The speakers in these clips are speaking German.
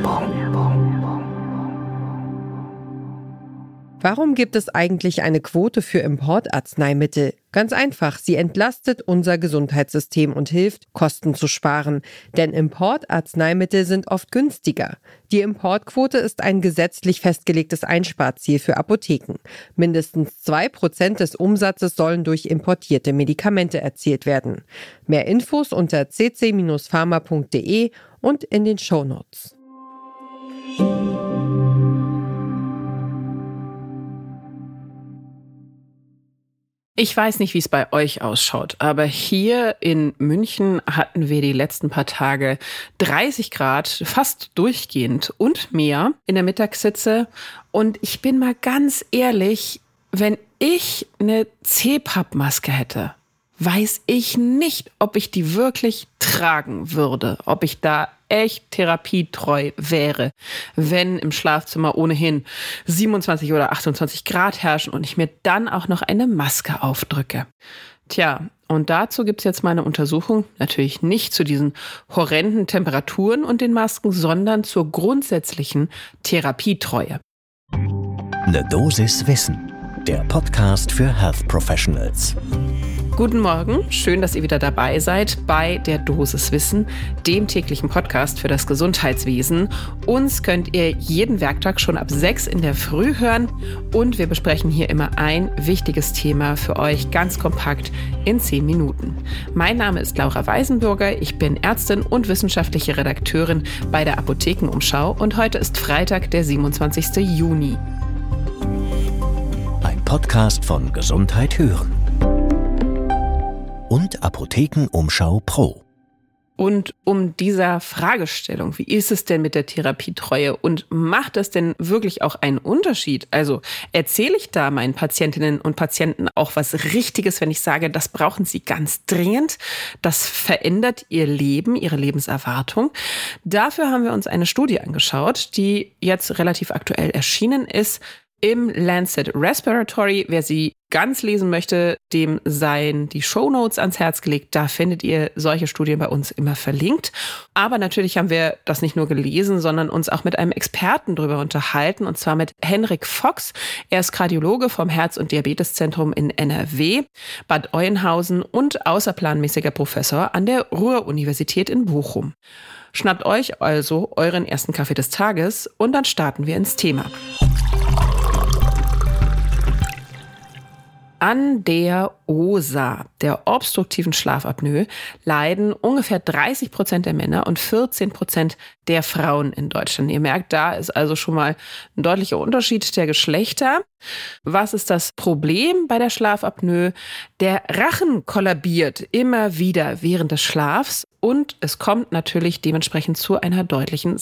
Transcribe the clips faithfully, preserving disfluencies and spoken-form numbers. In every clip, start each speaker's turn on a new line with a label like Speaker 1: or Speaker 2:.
Speaker 1: Warum gibt es eigentlich eine Quote für Importarzneimittel? Ganz einfach, sie entlastet unser Gesundheitssystem und hilft, Kosten zu sparen. Denn Importarzneimittel sind oft günstiger. Die Importquote ist ein gesetzlich festgelegtes Einsparziel für Apotheken. Mindestens zwei Prozent des Umsatzes sollen durch importierte Medikamente erzielt werden. Mehr Infos unter c c pharma punkt d e und in den Shownotes.
Speaker 2: Ich weiß nicht, wie es bei euch ausschaut, aber hier in München hatten wir die letzten paar Tage dreißig Grad, fast durchgehend und mehr in der Mittagshitze. Und ich bin mal ganz ehrlich, wenn ich eine C PAP-Maske hätte, weiß ich nicht, ob ich die wirklich tragen würde, ob ich da echt therapietreu wäre, wenn im Schlafzimmer ohnehin siebenundzwanzig oder achtundzwanzig Grad herrschen und ich mir dann auch noch eine Maske aufdrücke. Tja, und dazu gibt's jetzt mal eine Untersuchung, natürlich nicht zu diesen horrenden Temperaturen und den Masken, sondern zur grundsätzlichen Therapietreue.
Speaker 3: Eine Dosis Wissen, der Podcast für Health Professionals.
Speaker 2: Guten Morgen, schön, dass ihr wieder dabei seid bei der Dosis Wissen, dem täglichen Podcast für das Gesundheitswesen. Uns könnt ihr jeden Werktag schon ab sechs in der Früh hören und wir besprechen hier immer ein wichtiges Thema für euch ganz kompakt in zehn Minuten. Mein Name ist Laura Weisenburger, ich bin Ärztin und wissenschaftliche Redakteurin bei der Apothekenumschau und heute ist Freitag, der siebenundzwanzigsten Juni.
Speaker 3: Ein Podcast von Gesundheit hören und Apothekenumschau Pro.
Speaker 2: Und um dieser Fragestellung, wie ist es denn mit der Therapietreue und macht es denn wirklich auch einen Unterschied? Also erzähle ich da meinen Patientinnen und Patienten auch was Richtiges, wenn ich sage, das brauchen sie ganz dringend, das verändert ihr Leben, ihre Lebenserwartung. Dafür haben wir uns eine Studie angeschaut, die jetzt relativ aktuell erschienen ist, im Lancet Respiratory. Wer sie ganz lesen möchte, dem seien die Shownotes ans Herz gelegt. Da findet ihr solche Studien bei uns immer verlinkt. Aber natürlich haben wir das nicht nur gelesen, sondern uns auch mit einem Experten darüber unterhalten, und zwar mit Henrik Fox. Er ist Kardiologe vom Herz- und Diabeteszentrum in N R W, Bad Oeynhausen und außerplanmäßiger Professor an der Ruhr-Universität in Bochum. Schnappt euch also euren ersten Kaffee des Tages und dann starten wir ins Thema. An der O S A, der obstruktiven Schlafapnoe, leiden ungefähr dreißig Prozent der Männer und vierzehn Prozent der Frauen in Deutschland. Ihr merkt, da ist also schon mal ein deutlicher Unterschied der Geschlechter. Was ist das Problem bei der Schlafapnoe? Der Rachen kollabiert immer wieder während des Schlafs und es kommt natürlich dementsprechend zu einer deutlichen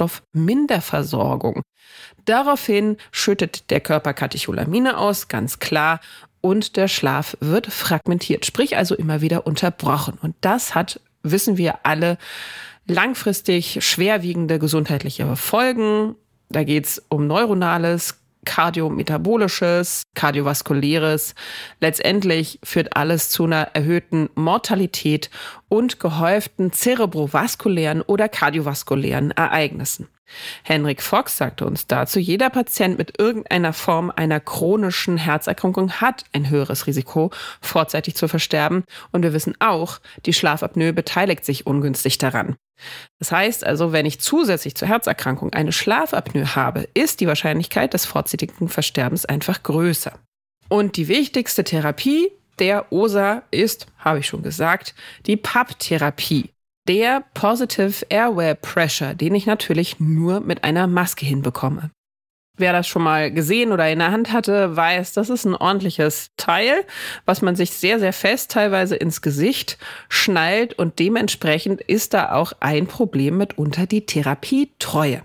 Speaker 2: Sauerstoffminderversorgung. Daraufhin schüttet der Körper Katecholamine aus, ganz klar, und der Schlaf wird fragmentiert, sprich also immer wieder unterbrochen. Und das hat, wissen wir alle, langfristig schwerwiegende gesundheitliche Folgen. Da geht es um neuronales, kardiometabolisches, kardiovaskuläres. Letztendlich führt alles zu einer erhöhten Mortalität und gehäuften zerebrovaskulären oder kardiovaskulären Ereignissen. Henrik Fox sagte uns dazu, jeder Patient mit irgendeiner Form einer chronischen Herzerkrankung hat ein höheres Risiko, vorzeitig zu versterben. Und wir wissen auch, die Schlafapnoe beteiligt sich ungünstig daran. Das heißt also, wenn ich zusätzlich zur Herzerkrankung eine Schlafapnoe habe, ist die Wahrscheinlichkeit des vorzeitigen Versterbens einfach größer. Und die wichtigste Therapie der O S A ist, habe ich schon gesagt, die P A P-Therapie. Der Positive Airway Pressure, den ich natürlich nur mit einer Maske hinbekomme. Wer das schon mal gesehen oder in der Hand hatte, weiß, das ist ein ordentliches Teil, was man sich sehr, sehr fest teilweise ins Gesicht schnallt und dementsprechend ist da auch ein Problem mitunter die Therapietreue.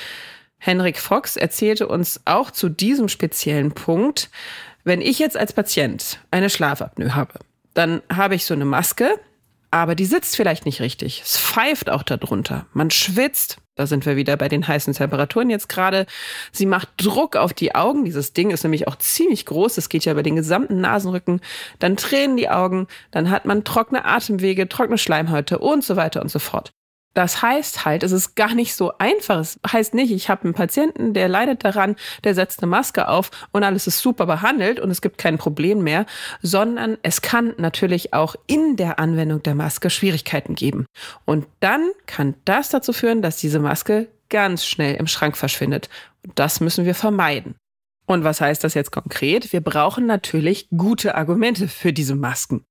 Speaker 2: Henrik Fox erzählte uns auch zu diesem speziellen Punkt, wenn ich jetzt als Patient eine Schlafapnoe habe, dann habe ich so eine Maske, aber die sitzt vielleicht nicht richtig. Es pfeift auch darunter. Man schwitzt. Da sind wir wieder bei den heißen Temperaturen jetzt gerade. Sie macht Druck auf die Augen. Dieses Ding ist nämlich auch ziemlich groß. Es geht ja über den gesamten Nasenrücken. Dann tränen die Augen. Dann hat man trockene Atemwege, trockene Schleimhäute und so weiter und so fort. Das heißt halt, es ist gar nicht so einfach. Es heißt nicht, ich habe einen Patienten, der leidet daran, der setzt eine Maske auf und alles ist super behandelt und es gibt kein Problem mehr, sondern es kann natürlich auch in der Anwendung der Maske Schwierigkeiten geben. Und dann kann das dazu führen, dass diese Maske ganz schnell im Schrank verschwindet. Und das müssen wir vermeiden. Und was heißt das jetzt konkret? Wir brauchen natürlich gute Argumente für diese Masken.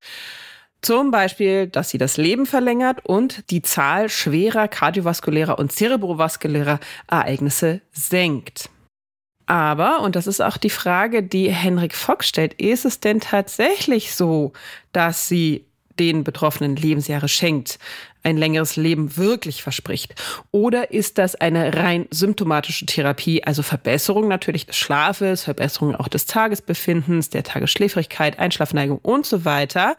Speaker 2: Zum Beispiel, dass sie das Leben verlängert und die Zahl schwerer kardiovaskulärer und zerebrovaskulärer Ereignisse senkt. Aber, und das ist auch die Frage, die Henrik Fox stellt, ist es denn tatsächlich so, dass sie den Betroffenen Lebensjahre schenkt, ein längeres Leben wirklich verspricht? Oder ist das eine rein symptomatische Therapie, also Verbesserung natürlich des Schlafes, Verbesserung auch des Tagesbefindens, der Tagesschläfrigkeit, Einschlafneigung und so weiter,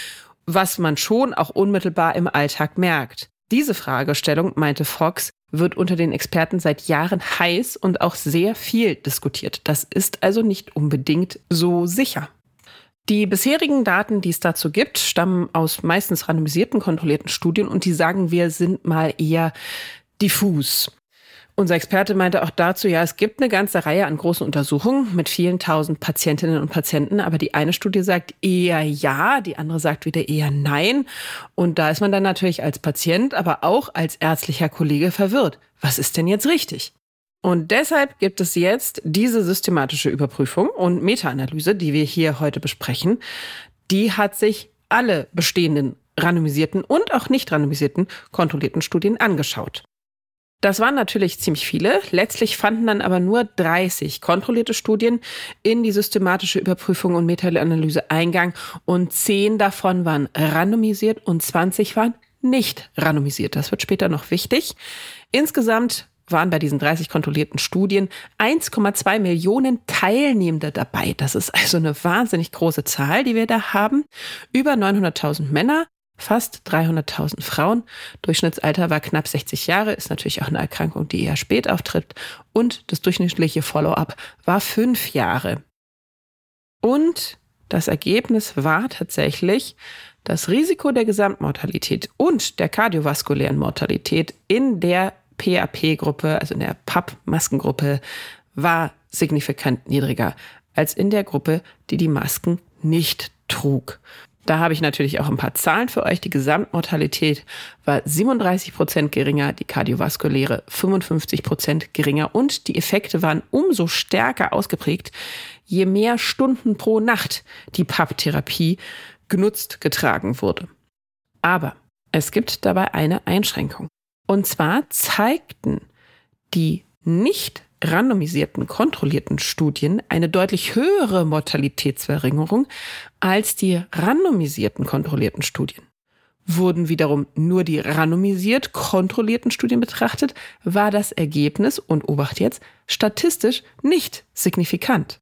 Speaker 2: was man schon auch unmittelbar im Alltag merkt? Diese Fragestellung, meinte Fox, wird unter den Experten seit Jahren heiß und auch sehr viel diskutiert. Das ist also nicht unbedingt so sicher. Die bisherigen Daten, die es dazu gibt, stammen aus meistens randomisierten, kontrollierten Studien und die sagen wir, sind mal eher diffus. Unser Experte meinte auch dazu, ja, es gibt eine ganze Reihe an großen Untersuchungen mit vielen tausend Patientinnen und Patienten, aber die eine Studie sagt eher ja, die andere sagt wieder eher nein. Und da ist man dann natürlich als Patient, aber auch als ärztlicher Kollege verwirrt. Was ist denn jetzt richtig? Und deshalb gibt es jetzt diese systematische Überprüfung und Meta-Analyse, die wir hier heute besprechen. Die hat sich alle bestehenden randomisierten und auch nicht randomisierten kontrollierten Studien angeschaut. Das waren natürlich ziemlich viele. Letztlich fanden dann aber nur dreißig kontrollierte Studien in die systematische Überprüfung und Meta-Analyse Eingang und zehn davon waren randomisiert und zwanzig waren nicht randomisiert. Das wird später noch wichtig. Insgesamt waren bei diesen dreißig kontrollierten Studien eins Komma zwei Millionen Teilnehmende dabei. Das ist also eine wahnsinnig große Zahl, die wir da haben. Über neunhunderttausend Männer, fast dreihunderttausend Frauen. Durchschnittsalter war knapp sechzig Jahre, ist natürlich auch eine Erkrankung, die eher spät auftritt. Und das durchschnittliche Follow-up war fünf Jahre. Und das Ergebnis war tatsächlich, das Risiko der Gesamtmortalität und der kardiovaskulären Mortalität in der P A P-Gruppe, also in der P A P-Maskengruppe, war signifikant niedriger als in der Gruppe, die die Masken nicht trug. Da habe ich natürlich auch ein paar Zahlen für euch. Die Gesamtmortalität war siebenunddreißig Prozent geringer, die kardiovaskuläre fünfundfünfzig Prozent geringer und die Effekte waren umso stärker ausgeprägt, je mehr Stunden pro Nacht die P A P-Therapie genutzt getragen wurde. Aber es gibt dabei eine Einschränkung. Und zwar zeigten die nicht randomisierten, kontrollierten Studien eine deutlich höhere Mortalitätsverringerung als die randomisierten, kontrollierten Studien. Wurden wiederum nur die randomisiert kontrollierten Studien betrachtet, war das Ergebnis, und obacht jetzt, statistisch nicht signifikant.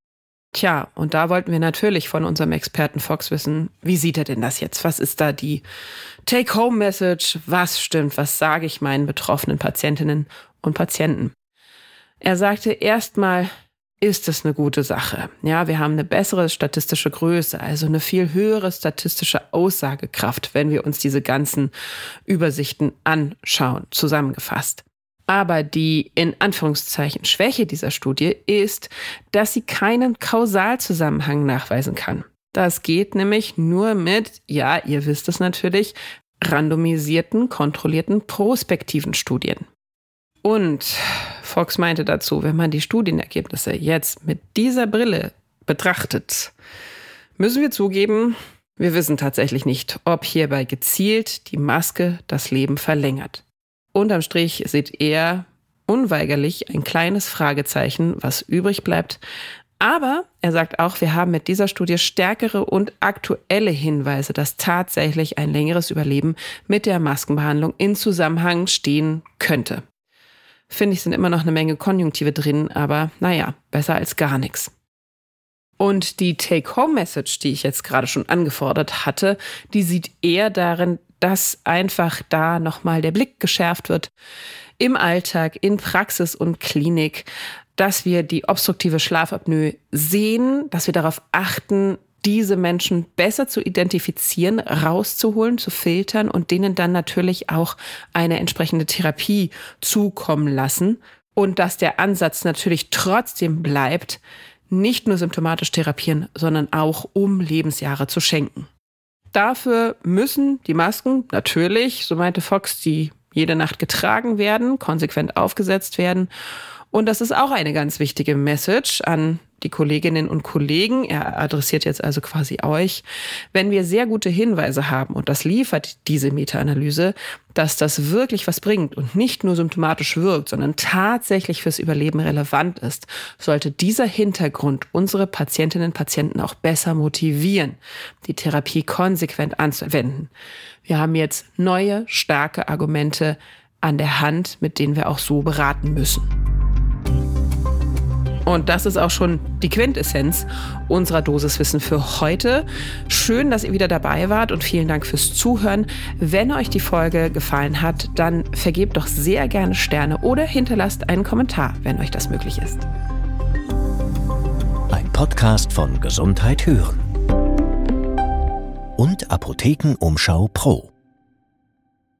Speaker 2: Tja, und da wollten wir natürlich von unserem Experten Fox wissen, wie sieht er denn das jetzt? Was ist da die Take-Home-Message? Was stimmt? Was sage ich meinen betroffenen Patientinnen und Patienten? Er sagte, erstmal ist es eine gute Sache. Ja, wir haben eine bessere statistische Größe, also eine viel höhere statistische Aussagekraft, wenn wir uns diese ganzen Übersichten anschauen, zusammengefasst. Aber die in Anführungszeichen Schwäche dieser Studie ist, dass sie keinen Kausalzusammenhang nachweisen kann. Das geht nämlich nur mit, ja, ihr wisst es natürlich, randomisierten, kontrollierten, prospektiven Studien. Und Fox meinte dazu, wenn man die Studienergebnisse jetzt mit dieser Brille betrachtet, müssen wir zugeben, wir wissen tatsächlich nicht, ob hierbei gezielt die Maske das Leben verlängert. Unterm Strich sieht er unweigerlich ein kleines Fragezeichen, was übrig bleibt. Aber er sagt auch, wir haben mit dieser Studie stärkere und aktuelle Hinweise, dass tatsächlich ein längeres Überleben mit der Maskenbehandlung in Zusammenhang stehen könnte. Finde ich, sind immer noch eine Menge Konjunktive drin, aber naja, besser als gar nichts. Und die Take-Home-Message, die ich jetzt gerade schon angefordert hatte, die sieht eher darin, dass einfach da nochmal der Blick geschärft wird im Alltag, in Praxis und Klinik, dass wir die obstruktive Schlafapnoe sehen, dass wir darauf achten, diese Menschen besser zu identifizieren, rauszuholen, zu filtern und denen dann natürlich auch eine entsprechende Therapie zukommen lassen. Und dass der Ansatz natürlich trotzdem bleibt, nicht nur symptomatisch therapieren, sondern auch um Lebensjahre zu schenken. Dafür müssen die Masken natürlich, so meinte Fox, die jede Nacht getragen werden, konsequent aufgesetzt werden. Und das ist auch eine ganz wichtige Message an die Kolleginnen und Kollegen. Er adressiert jetzt also quasi euch. Wenn wir sehr gute Hinweise haben, und das liefert diese Meta-Analyse, dass das wirklich was bringt und nicht nur symptomatisch wirkt, sondern tatsächlich fürs Überleben relevant ist, sollte dieser Hintergrund unsere Patientinnen und Patienten auch besser motivieren, die Therapie konsequent anzuwenden. Wir haben jetzt neue, starke Argumente an der Hand, mit denen wir auch so beraten müssen. Und das ist auch schon die Quintessenz unserer Dosiswissen für heute. Schön, dass ihr wieder dabei wart und vielen Dank fürs Zuhören. Wenn euch die Folge gefallen hat, dann vergebt doch sehr gerne Sterne oder hinterlasst einen Kommentar, wenn euch das möglich ist.
Speaker 3: Ein Podcast von Gesundheit hören und Apothekenumschau Pro.